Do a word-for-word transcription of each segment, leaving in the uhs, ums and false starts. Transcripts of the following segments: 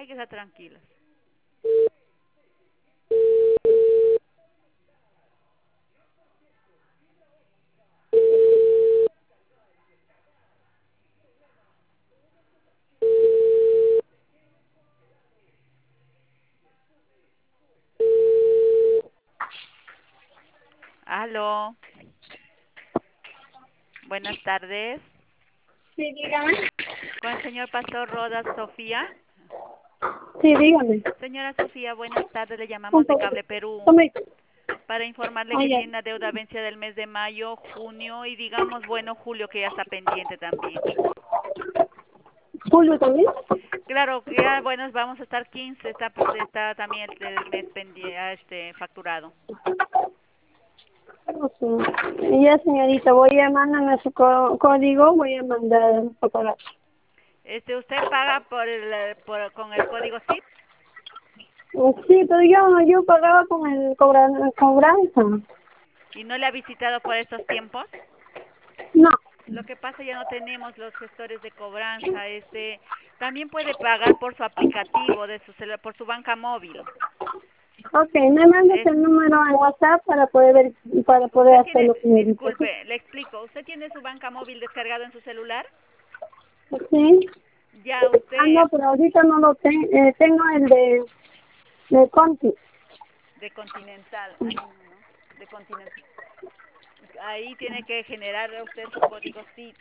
hay que estar tranquilos. Aló, buenas tardes. Sí, dígame. Con el señor Pastor Rodas Sofía. Sí, dígame. Señora Sofía, buenas tardes. Le Un llamamos de poco. Cable Perú Tome. para informarle Ah, que ya. tiene una deuda vencida del mes de mayo, junio y digamos, bueno, julio, que ya está pendiente también. ¿Julio también? Claro, que ya, bueno, vamos a estar quince, está, está también el, el mes pendiente, este, facturado. Ok. Y ya, señorita, voy a mandarme su có- código, voy a mandar a pagar. Este, ¿usted paga por el, eh, por, con el código S I P Sí, pero yo, yo pagaba con el cobran, cobranza. y no le ha visitado por estos tiempos? No. Lo que pasa, ya no tenemos los gestores de cobranza. Este, también puede pagar por su aplicativo de su celu- por su banca móvil. Ok, me mandas Es, el número en WhatsApp para poder ver, para poder usted tiene, hacerlo, señorita. ¿Sí? disculpe, le explico. ¿Usted tiene su banca móvil descargado en su celular? ¿Sí? Ya Ah, usted no, pero ahorita no lo tengo. Eh, tengo el de, de Conti. de Continental, ahí no, ¿no? De Continental. Ahí tiene que generar usted su código S I T.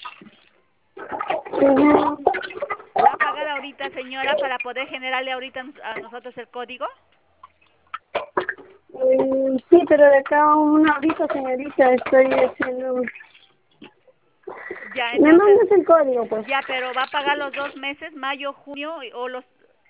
Ujú. ¿Va a pagar ahorita, señora, para poder generarle ahorita a nosotros el código? Mm, sí, pero de acá a una horita, señorita, estoy haciendo... Ya, Me entonces, mandas el código, pues. ya, pero ¿va a pagar los dos meses, mayo, junio, o los...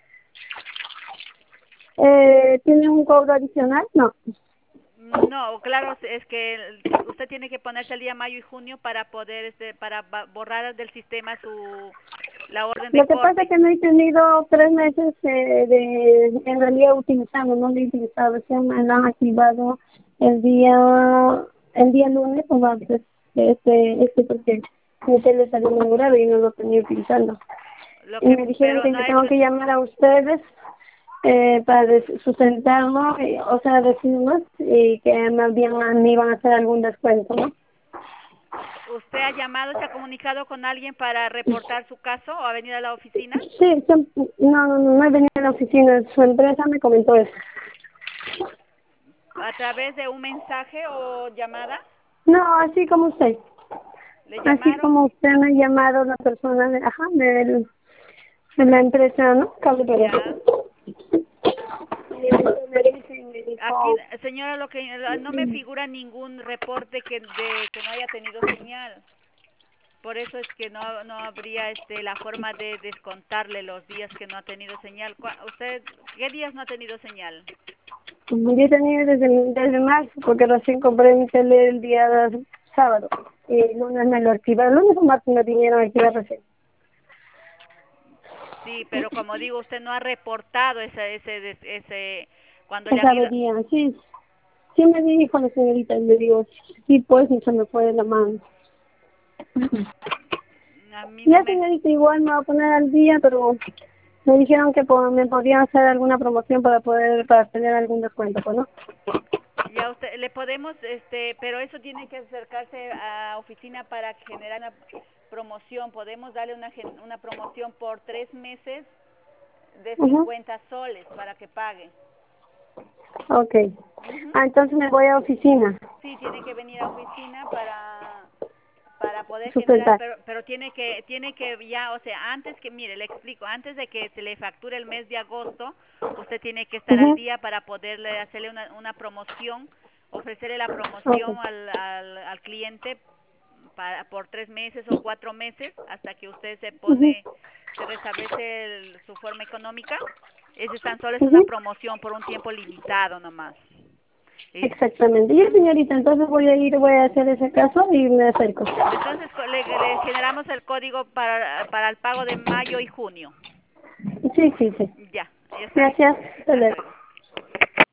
Eh, ¿Tiene un cobro adicional? No. No, claro, es que usted tiene que ponerse el día mayo y junio para poder, este, para ba- borrar del sistema su, la orden de Lo que pasa es corte. que no he tenido tres meses eh, de, en realidad, utilizando, no lo he utilizado. Se me lo han activado el día, el día lunes o martes. Este, este porque mi tele salió muy grave y no lo tenía utilizando. Lo Y que, me dijeron pero que no ha tengo hecho, que llamar a ustedes eh, para des- sustentarlo, y- o sea, decirnos y que más bien me iban a hacer algún descuento, ¿no? ¿usted ha llamado, se ha comunicado con alguien para reportar su caso o ha venido a la oficina? Sí, sí, no, no, no he venido a la oficina, su empresa me comentó eso. ¿A través de un mensaje o llamada? No, así como usted, ¿Le así llamaron? como usted me ha llamado la persona de, ajá, del- de la empresa, ¿no? Cable Perú. Ya. Y me dice y me Aquí, dijo, señora, lo que no me figura ningún reporte que de que no haya tenido señal. Por eso es que no no habría este la forma de descontarle los días que no ha tenido señal. ¿Cuá- ¿Usted qué días no ha tenido señal? yo he tenido desde, desde marzo, porque recién compré mi tele el día sábado. Y el lunes me lo activaron, el lunes o martes me vinieron a activar recién. Sí, pero como digo, usted no ha reportado ese ese des- ese cuando le han Esa ido. avería, sí. Sí me dijo la señorita, y le digo, sí, pues, y se me fue de la mano. A mí no Ya, me. señorita, igual me voy a poner al día, pero me dijeron que po- me podían hacer alguna promoción para poder, para tener algún descuento, pues, ¿no? Ya usted le podemos este, pero eso tiene que acercarse a oficina para generar una promoción. Podemos darle una gen- una promoción por tres meses de Ujú. cincuenta soles para que pague. Okay. Ujú. Ah, entonces me voy a oficina, Sí, tiene que venir a oficina para para poder generar, sustentar. pero pero tiene que tiene que ya, o sea, antes que mire, le explico, antes de que se le facture el mes de agosto, usted tiene que estar al Ujú. día para poderle hacerle una una promoción, ofrecerle la promoción Okay. al al, al cliente para por tres meses o cuatro meses hasta que usted se Ujú. pone se restablece el- su forma económica. Ese tan solo es una Ujú. promoción por un tiempo limitado nomás. Y, Exactamente. Y ujú. señorita, entonces voy a ir, voy a hacer ese caso y me acerco. Entonces co- le, le generamos el código para, para el pago de mayo y junio. Sí, sí, sí. Ya, ya está. Gracias. Hasta Hasta luego. luego.